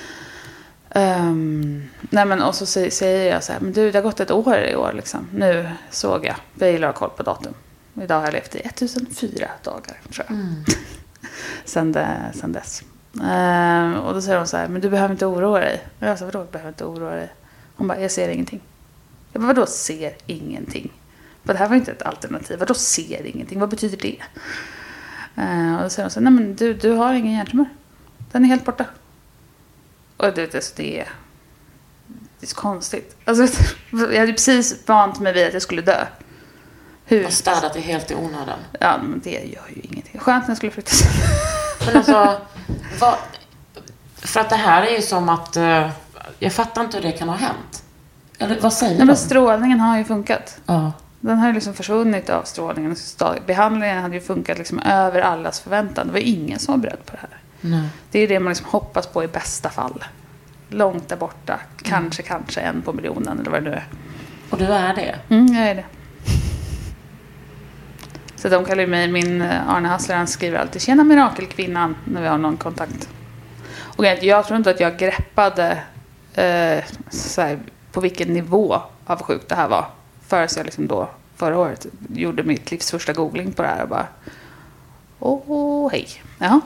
Nej men och så säger jag så här, men du, det har gått ett år i år liksom. Nu såg jag, jag gillar att ha koll på datum. Idag har jag levt i 1004 dagar tror jag. sen dess. Och då säger hon så här, men du behöver inte oroa dig. Och jag sa, vadå behöver inte oroa dig? Hon bara, jag ser ingenting. Jag bara, vadå ser ingenting? För det här var inte ett alternativ. Vadå ser ingenting? Vad betyder det? Och då säger hon så här, nej men du har ingen hjärntumör. Den är helt borta. Och det är så konstigt. Alltså, jag hade precis vant mig vid att jag skulle dö. Hur? Och städat det helt i onödan. Ja, men det gör ju ingenting. Skönt när jag skulle flytta. Men alltså, för att det här är ju som att jag fattar inte hur det kan ha hänt. Eller vad säger men strålningen har ju funkat. Ja. Den har liksom försvunnit av strålningen. Behandlingen hade ju funkat liksom över allas förväntan. Det var ingen som var beredd på det här. Nej. Det är det man liksom hoppas på i bästa fall. Långt där borta. Kanske 1 på miljonen eller vad det nu är. Och du är det? Jag är det. Så de kallar mig, min Arne Hassler, han skriver alltid tjena mirakelkvinnan när vi har någon kontakt. Och jag tror inte att jag greppade så här, på vilken nivå av sjukt det här var. Förrän jag liksom då förra året gjorde mitt livs första googling på det här och bara hej. Ja.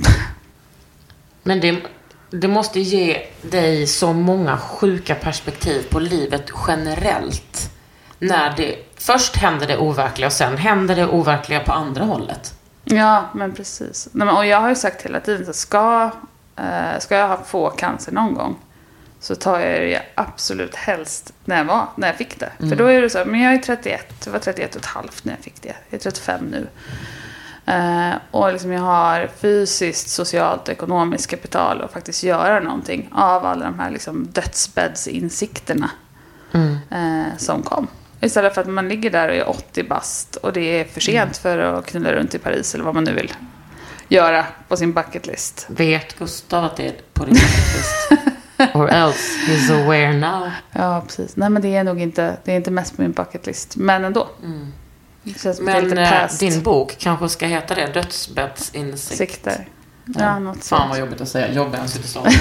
Men det måste ge dig så många sjuka perspektiv på livet generellt. När det först händer det overkliga och sen händer det overkliga på andra hållet. Ja, men precis. Och jag har ju sagt hela tiden att ska jag få cancer någon gång så tar jag det absolut helst när jag fick det. För då är det så, men jag är 31, jag var 31 och ett halvt när jag fick det. Jag är 35 nu. Och liksom jag har fysiskt, socialt och ekonomiskt kapital att faktiskt göra någonting av alla de här liksom dödsbäddsinsikterna som kom. Istället för att man ligger där och är 80 bast och det är för sent för att knulla runt i Paris eller vad man nu vill göra på sin bucket list. Vet Gustav att det är på din bucket list? Or else he's aware now. Ja, precis. Nej, men det är nog inte, det är inte mest på min bucket list. Men ändå. Det känns som men din bok kanske ska heta det, dödsbäddsinsikter. Ja, något sånt. Fan vad jobbigt att säga, jobbigt att sitta så.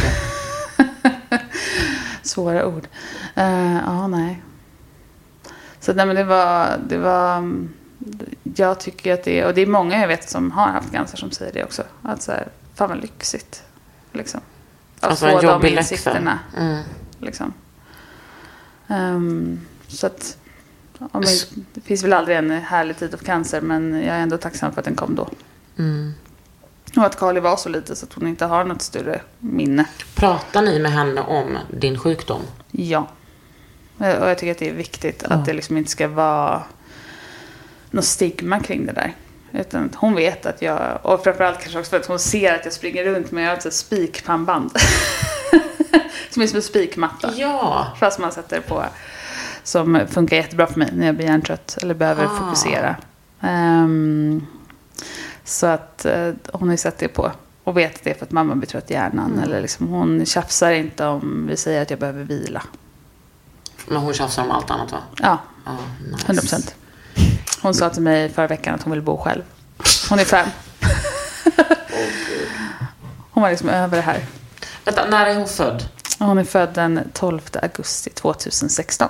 Svåra ord. Nej. Så nej, men det var jag tycker att det är, och det är många jag vet som har haft cancer som säger det också, att så här, fan vad lyxigt liksom. Att alltså få en jobbig de insikterna liksom. Så att det finns väl aldrig en härlig tid av cancer, men jag är ändå tacksam för att den kom då. Och att Kali var så lite så att hon inte har något större minne. Pratar ni med henne om din sjukdom? Ja. Och jag tycker att det är viktigt att det liksom inte ska vara något stigma kring det där. Utan hon vet att jag, och framförallt kanske också för att hon ser att jag springer runt med ett spikpannband. Som är som en spikmatta. Ja. Fast man sätter på, som funkar jättebra för mig när jag blir hjärntrött eller behöver fokusera. Så att hon har ju sett det på. Och vet det för att mamma blir trött i hjärnan. Eller liksom, hon tjafsar inte om vi säger att jag behöver vila. Men hon tjafsar om allt annat, va? Ja, nice. 100%. Hon sa till mig förra veckan att hon vill bo själv. Hon är 5. Hon var liksom över det här. Vänta, när är hon född? Hon är född den 12 augusti 2016.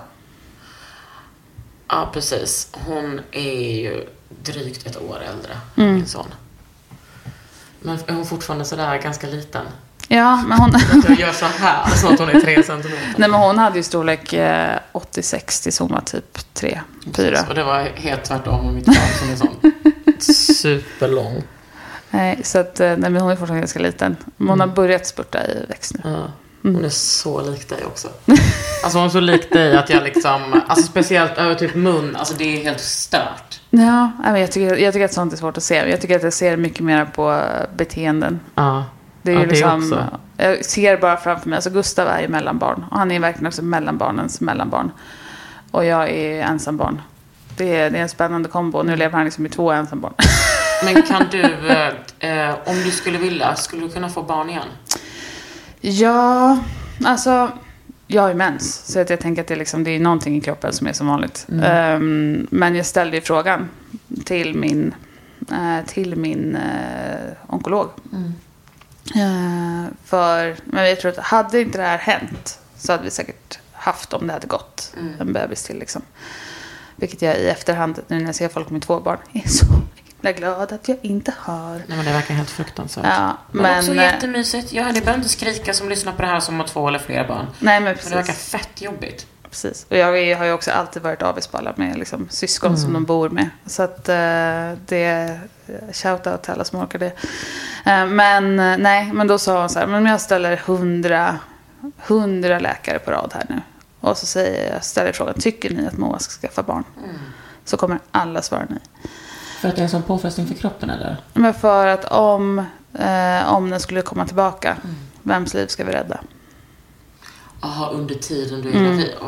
Ja, precis. Hon är ju drygt ett år äldre, min son. Men är hon fortfarande sådär ganska liten? Ja, men hon... Jag gör så här, så att hon är 3 centimeter. Nej, men hon hade ju storlek 86 tills hon var typ 3-4. Och det var helt tvärtom om mitt barn som är sån superlång. Nej, så att nej, men hon är fortfarande ganska liten. Men hon har börjat spurta i växt nu. Ja. Hon är så lik dig också. Alltså hon är så lik dig att jag liksom, alltså speciellt över typ mun, alltså det är helt stört. Ja, jag tycker att sånt är svårt att se. Jag tycker att jag ser mycket mer på beteenden. Ja. Det är ju det liksom, också. jag ser bara framför mig, alltså Gustav är ju mellanbarn. Och han är verkligen också mellanbarnens mellanbarn. Och jag är ensambarn. Det är en spännande kombo. Nu lever han liksom med 2 ensambarn. Men kan du, om du skulle vilja, skulle du kunna få barn igen? Ja, alltså jag har ju mens. Så att jag tänker att det är någonting i kroppen som är som vanligt. Men jag ställde ju frågan till min onkolog. Men jag tror att hade inte det här hänt så hade vi säkert haft, om det hade gått, en bebis till liksom. Vilket jag i efterhand, nu när jag ser folk med 2 barn, är så glad att jag inte har. Nej, men det verkar helt fruktansvärt. Ja, men också jättemysigt. Ja, det behöver inte skrika som lyssnar på det här som har 2 eller fler barn. Nej, men precis. Men det verkar fett jobbigt. Precis. Och jag har ju också alltid varit avis på alla med liksom syskon som de bor med. Så att det shoutout till alla som orkar det. Men då sa hon så här, men jag ställer 100 läkare på rad här nu. Och så ställer jag frågan, tycker ni att Moa ska skaffa barn? Så kommer alla svara nej. För att det är en sån påfrestning för kroppen, eller? Men för att om den skulle komma tillbaka, vems liv ska vi rädda? Jaha, under tiden du är gravid.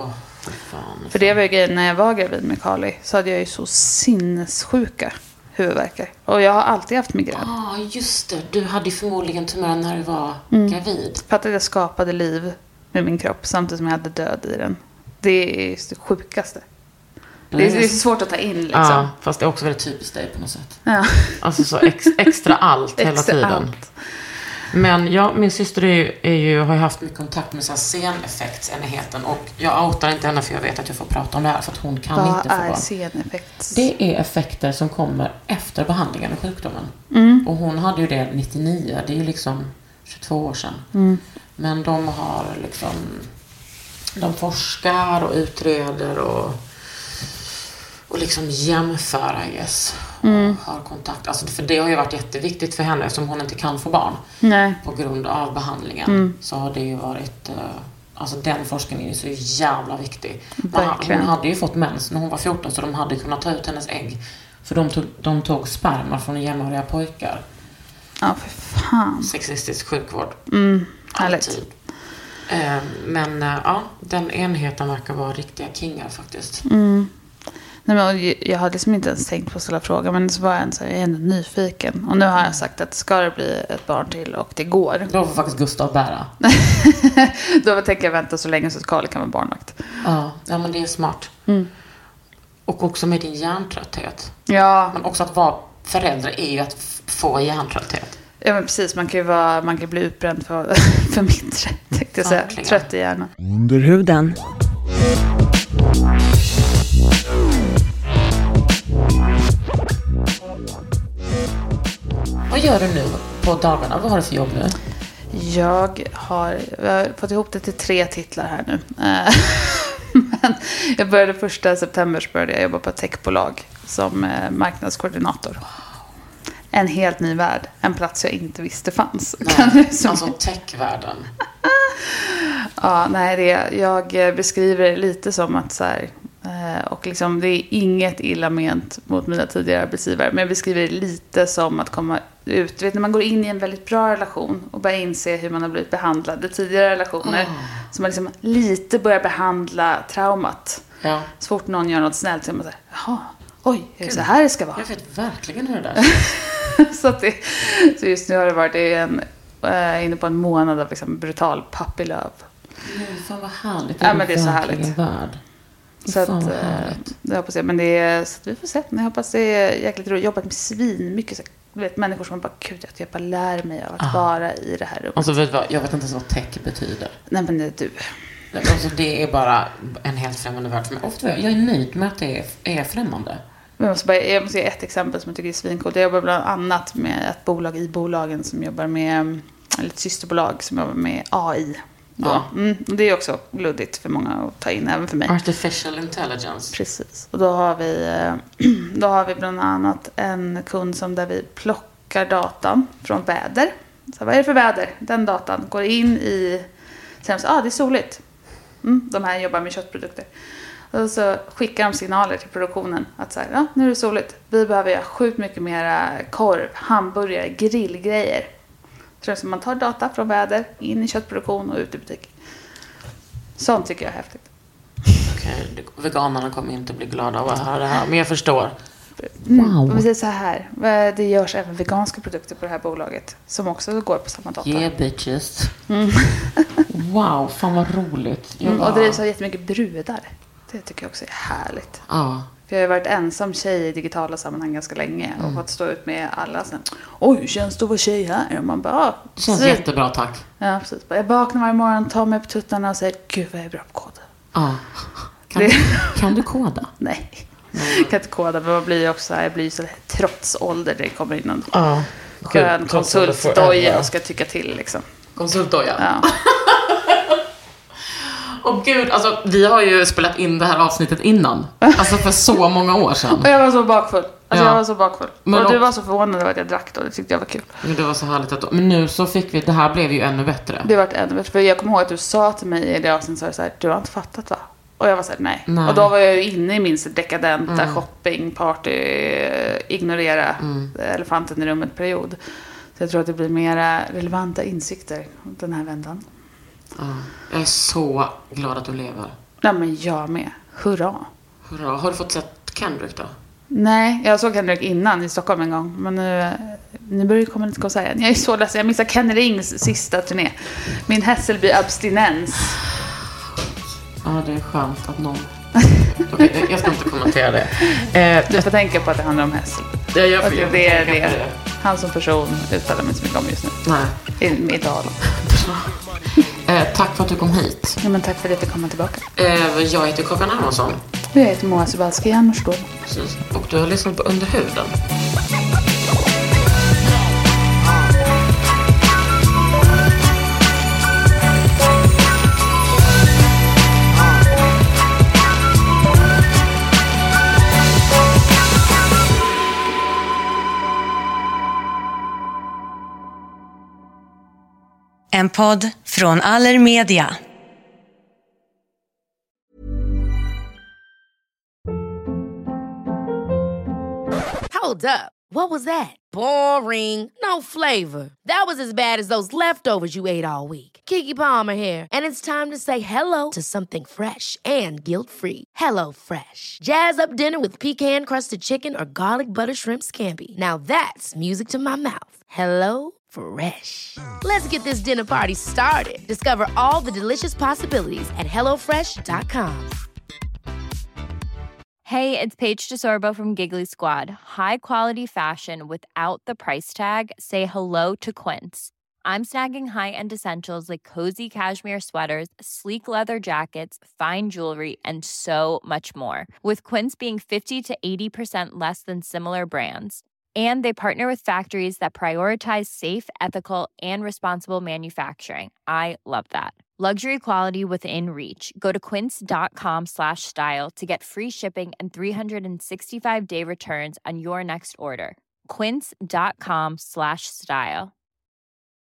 För det var ju grejen, när jag var gravid med Carly så hade jag ju så sinnessjuka huvudvärkar. Och jag har alltid haft migrän. Just det. Du hade ju förmodligen tumör när du var gravid. För att jag skapade liv med min kropp samtidigt som jag hade död i den. Det är det sjukaste. Det är så svårt att ta in liksom. Ja, fast det är också väldigt typiskt dig på något sätt. Ja. Alltså så extra allt hela Extra tiden. allt. Men min syster har ju haft mycket kontakt med så här sceneffektsenheten. Och jag outar inte henne för jag vet att jag får prata om det här. För att hon kan inte få barn. Vad är sceneffekt? Det är effekter som kommer efter behandlingen av sjukdomen. Och hon hade ju det 99. Det är ju liksom 22 år sedan. Men de har liksom... De forskar och utreder och liksom jämföra har kontakt. Alltså för det har ju varit jätteviktigt för henne eftersom hon inte kan få barn. Nej. På grund av behandlingen. Så har det ju varit... Alltså den forskningen är så jävla viktig. Hon hade ju fått mens när hon var 14 så de hade kunnat ta ut hennes ägg. För de tog sperma från jämnåriga pojkar. Ja, för fan. Sexistisk sjukvård. Alltid. Men den enheten verkar vara riktiga kingar faktiskt. Nej, men jag hade liksom inte ens tänkt på att ställa frågan. Men så var jag ändå nyfiken. Och nu har jag sagt att ska det bli ett barn till och det går. Då får faktiskt Gustav bära. Då tänker jag vänta så länge så att Carly kan vara barnvakt. Ja, men det är smart. Och också med din hjärntrötthet. Ja. Men också att vara förälder är ju att få hjärntrötthet. Ja, men precis. Man kan bli utbränd för mindre. Tänkte jag säga. Trött i hjärnan. Under huden. Vad gör du nu på dagarna? Vad har du för jobb nu? Jag har fått ihop det till 3 titlar här nu. Men jag började 1 september så började jag jobba på ett techbolag som marknadskoordinator. En helt ny värld. En plats jag inte visste fanns. Alltså techvärlden. Ja, nej, jag beskriver det lite som att så här, och liksom, det är inget illa ment mot mina tidigare arbetsgivare, men jag beskriver det lite som att komma ut, vet, när man går in i en väldigt bra relation och börjar inse hur man har blivit behandlad i tidigare relationer, så man liksom lite börjar behandla traumat. Ja. Så fort någon gör något snällt så är man så här, jaha, oj, är det så här det ska vara? Jag vet verkligen hur det där. så just nu har det varit inne på en månad av liksom brutal puppy-love. Fan vad härligt. Ja, men det är så härligt. Värld. Så att, jag hoppas det. Men det är, så att vi får se. Jag hoppas det är jäkligt roligt. Jobbat med svin mycket. Så, du vet, människor som bara, gud, jag bara lär mig av att vara i det här rummet. Alltså, vet du vad? Jag vet inte ens vad tech betyder. Nej, men det är du. Alltså, det är bara en helt främmande värld för mig. Ofta jag är nöjd med att det är främmande. Jag måste ge ett exempel som jag tycker är svincoolt. Jag jobbar bland annat med ett bolag i bolagen som jobbar med, eller ett systerbolag som jobbar med AI. Ja. Det är också luddigt för många att ta in, även för mig. Artificial intelligence. Precis. Och då har vi bland annat en kund där vi plockar datan från väder. Så vad är det för väder? Den datan går in i... Sen så, det är soligt. De här jobbar med köttprodukter. Och så skickar de signaler till produktionen att så här, nu är det soligt. Vi behöver göra sjukt mycket mera korv, hamburgare, grillgrejer. Så man tar data från väder in i köttproduktion och ut i butik. Sånt tycker jag är häftigt. Okej, veganerna kommer inte bli glada av att höra det här, men jag förstår. Wow. Vi säger så här, det görs även veganska produkter på det här bolaget som också går på samma data. Yeah, bitches. Wow, fan vad roligt. Och det är så jättemycket brudar. Det tycker jag också är härligt. Ja. För jag har varit ensam tjej i digitala sammanhang ganska länge och fått stå ut med alla. Sen, oj, känns det att vara tjej här? Och man bara, det känns jättebra, tack. Ja, precis. Jag vaknar varje morgon, tar mig på tuttarna och säger, gud vad jag är bra på koda. Ja. Kan du koda? Nej. Jag kan inte koda, men jag blir så trots ålder det kommer in någon skön konsultdoja och ska tycka till liksom. Konsultdoja? Ja. Och gud, alltså vi har ju spelat in det här avsnittet innan. Alltså för så många år sedan. Och jag var så bakfull. Men och du var så förvånad över att jag drack då. Det tyckte jag var kul. Men det var så härligt men nu så fick vi, det här blev ju ännu bättre. Det var ännu bättre. För jag kommer ihåg att du sa till mig i det avsnittet så här, du har inte fattat va? Och jag var så här, nej. Och då var jag ju inne i min dekadenta shopping, party, ignorera elefanten i rummet period. Så jag tror att det blir mera relevanta insikter den här vändan. Ja, jag är så glad att du lever. Ja, men jag med. Hurra. Har du fått sett Kendrick då? Nej, jag såg Kendrick innan i Stockholm en gång. Men nu börjar det komma lite konsert igen. Jag är så ledsen. Jag missar Ken Rings sista turné. Min Hässelby-abstinens. Ja, det är skönt att någon... Okej, jag ska inte kommentera det. Du får tänka på att det handlar om Hässelby. Det är det. Han som person uttalar mig så mycket om just nu. Nej. I tal. Tack för att du kom hit. Ja, men tack för att jag komma tillbaka. Jag heter Kakan Hermansson. Jag heter Moa Subalski Jannerstorm. Precis. Och du har lyssnat på Under huden. En podd från Allermedia. Hold up. What was that? Boring. No flavor. That was as bad as those leftovers you ate all week. Keke Palmer here, and it's time to say hello to something fresh and guilt-free. Hello Fresh. Jazz up dinner with pecan-crusted chicken or garlic butter shrimp scampi. Now that's music to my mouth. Hello Fresh. Let's get this dinner party started. Discover all the delicious possibilities at hellofresh.com. Hey, it's Paige DeSorbo from Giggly Squad. High quality fashion without the price tag. Say hello to Quince. I'm snagging high-end essentials like cozy cashmere sweaters, sleek leather jackets, fine jewelry, and so much more. With Quince being 50 to 80% less than similar brands. And they partner with factories that prioritize safe, ethical, and responsible manufacturing. I love that. Luxury quality within reach. Go to quince.com/style to get free shipping and 365-day returns on your next order. Quince.com/style.